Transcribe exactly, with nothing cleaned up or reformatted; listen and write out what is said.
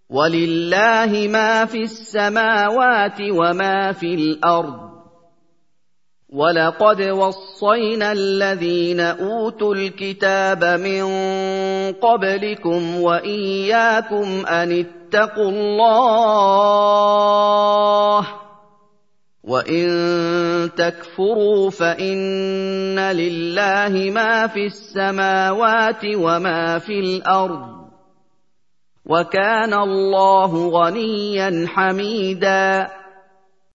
وَلِلَّهِ مَا فِي السَّمَاوَاتِ وَمَا فِي الْأَرْضِ ۗ وَلَقَدْ وَصَّيْنَا الَّذِينَ أُوتُوا الْكِتَابَ مِن قَبْلِكُمْ وَإِيَّاكُمْ أَنِ اتَّقُوا اللَّهَ ۚ وَإِن تَكْفُرُوا فَإِنَّ لِلَّهِ مَا فِي السَّمَاوَاتِ وَمَا فِي الْأَرْضِ ۚ وَكَانَ اللَّهُ غَنِيًّا حَمِيدًا.